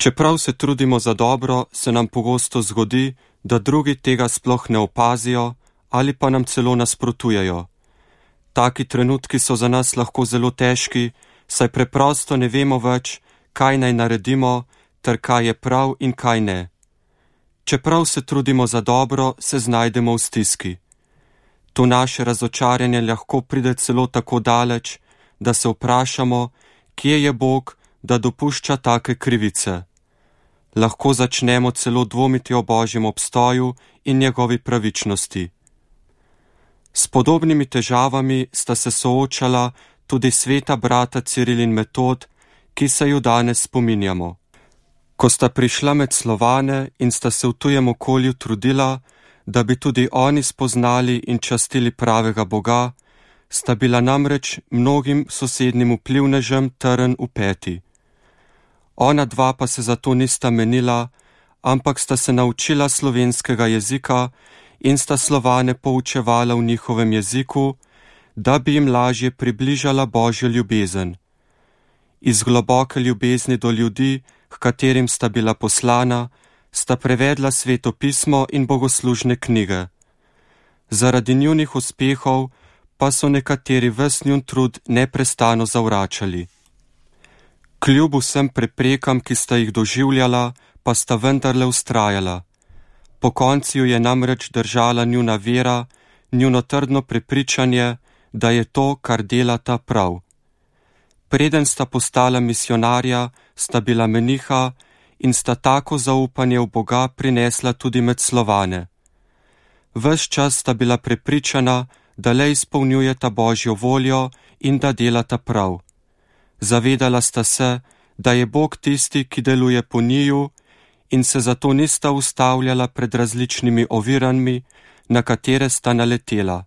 Čeprav se trudimo za dobro, se nam pogosto zgodi, da drugi tega sploh ne opazijo ali pa nam celo nasprotujejo. Taki trenutki so za nas lahko zelo težki, saj preprosto ne vemo več, kaj naj naredimo, ter kaj je prav in kaj ne. Čeprav se trudimo za dobro, se znajdemo v stiski. To naše razočaranje lahko pride celo tako daleč, da se vprašamo, kje je Bog, da dopušča take krivice. Lahko začnemo celo dvomiti o Božjem obstoju in njegovi pravičnosti. S podobnimi težavami sta se soočala tudi sveta brata Ciril in Metod, ki se ju danes spominjamo. Ko sta prišla med Slovane in sta se v tujem okolju trudila, da bi tudi oni spoznali in častili pravega Boga, sta bila namreč mnogim sosednjim vplivnežem trn v peti. Ona dva pa se zato nista menila, ampak sta se naučila slovenskega jezika in sta Slovane poučevala v njihovem jeziku, da bi jim lažje približala Božjo ljubezen. Iz globoke ljubezni do ljudi, k katerim sta bila poslana, sta prevedla Sveto pismo in bogoslužne knjige. Zaradi njunih uspehov pa so nekateri ves njun trud neprestano zavračali. Kljub vsem preprekam, ki sta jih doživljala, pa sta vendarle vztrajala. Po koncu je namreč držala njuna vera, njuno trdno prepričanje, da je to, kar delata, prav. Preden sta postala misionarja, sta bila meniha in sta tako zaupanje v Boga prinesla tudi med Slovane. Ves čas sta bila prepričana, da le izpolnjujeta Božjo voljo in da delata prav. Zavedala sta se, da je Bog tisti, ki deluje po njiju, in se zato nista ustavljala pred različnimi ovirami, na katere sta naletela.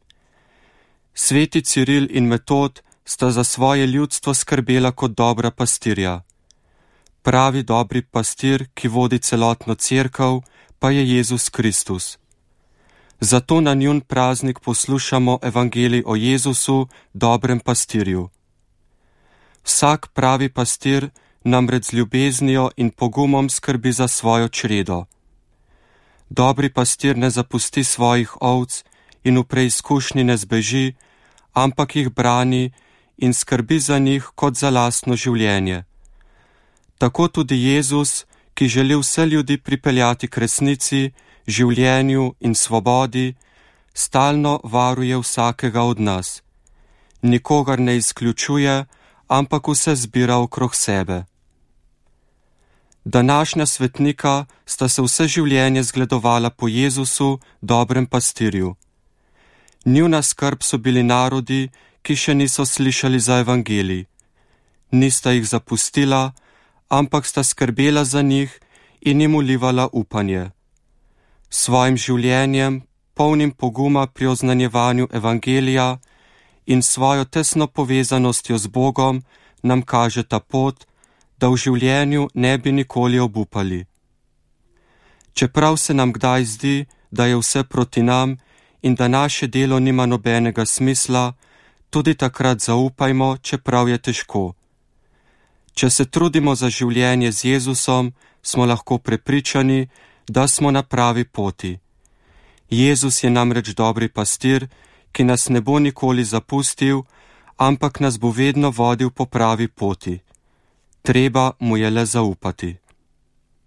Sveti Ciril in Metod sta za svoje ljudstvo skrbela kot dobra pastirja. Pravi dobri pastir, ki vodi celotno cerkev, pa je Jezus Kristus. Zato na njun praznik poslušamo evangelij o Jezusu, dobrem pastirju. Vsak pravi pastir namreč z ljubeznijo in pogumom skrbi za svojo čredo. Dobri pastir ne zapusti svojih ovc in v preizkušnji ne zbeži, ampak jih brani in skrbi za njih kot za lastno življenje. Tako tudi Jezus, ki želi vse ljudi pripeljati k resnici, življenju in svobodi, stalno varuje vsakega od nas. Nikogar ne izključuje, ampak vse zbira okrog sebe. Današnja svetnika sta se vse življenje zgledovala po Jezusu, dobrem pastirju. Njuna skrb so bili narodi, ki še niso slišali za evangelij. Nista jih zapustila, ampak sta skrbela za njih in jim vlivala upanje. Svojim življenjem, polnim poguma pri oznanjevanju evangelija in svojo tesno povezanostjo z Bogom nam kaže ta pot, da v življenju ne bi nikoli obupali. Čeprav se nam kdaj zdi, da je vse proti nam in da naše delo nima nobenega smisla, tudi takrat zaupajmo, čeprav je težko. Če se trudimo za življenje z Jezusom, smo lahko prepričani, da smo na pravi poti. Jezus je namreč dobri pastir, ki nas ne bo nikoli zapustil, ampak nas bo vedno vodil po pravi poti. Treba mu je le zaupati.